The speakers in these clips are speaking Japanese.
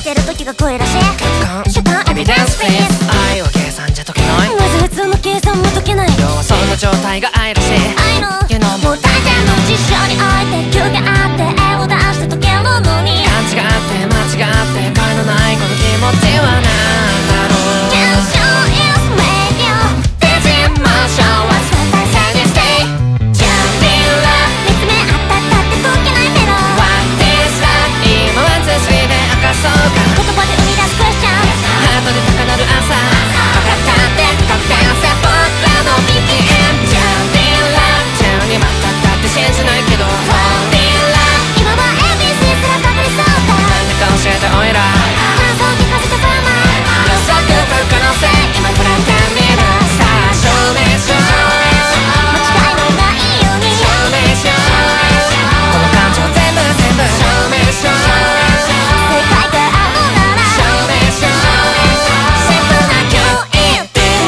てる時が恋らしい。 主観エビデンスフェイス。愛は計算じゃ解けない。 まず普通の計算も解けない。 要はその状態が愛らしい。 愛のもう大抵の事象において急があって絵を出して解けるのに、 勘違って間違って害のないこの気持ちはなんだろう。 現象 is radio 手品モーションは相対性に stay 準備は見つめ合ったったって解けないメロ What is love 今は2、3で明かそうか。 言葉で生み出すクエスチョン、 ハートで高鳴る朝。 分かったって確定せ僕らの BPM 準備はチェにまったったって信じないけど Fall in love 今は ABC すらかぶりそうだ。 なんでか教えておいら。 感想聞かせてさま予測不可能性今触れてみる。さあ証明しよう。 間違いのないように証明しよう。この感情全部証明しよう。 正解があるなら証明しよう。 シンプルな吸引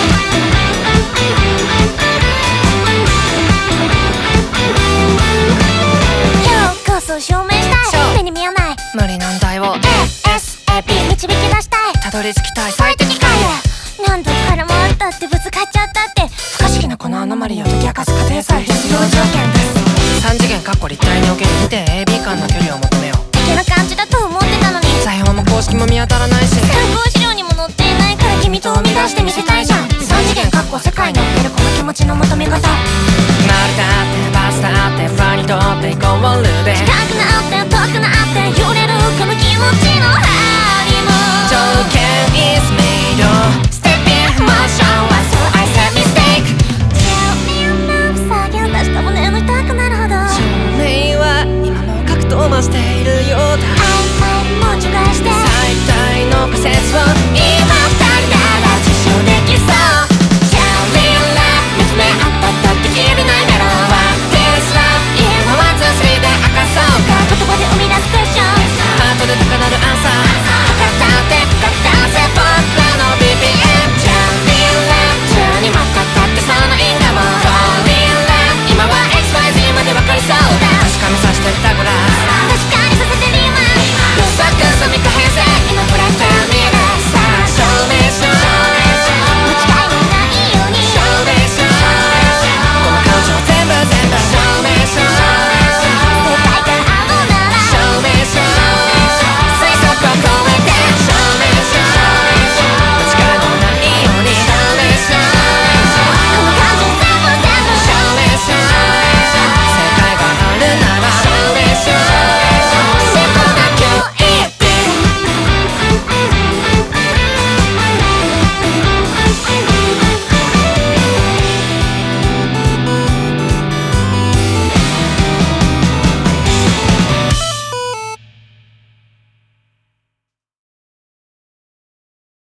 今日こそ証明したい。目に見えない無理難題を ASAP 導き出したい。 たどり着きたい最最適解で何度絡まったってぶつかっちゃったって不可思議なこのアノマリを解き明かす過程さえ必要条件です。3次元立体における2点 AB 間の距離を求めよう。 的な感じだと思ってたのに裁縫も公式も見当たらないし、 参考資料にも載っていないから君と生み出してみせたいじゃん。3次元世界の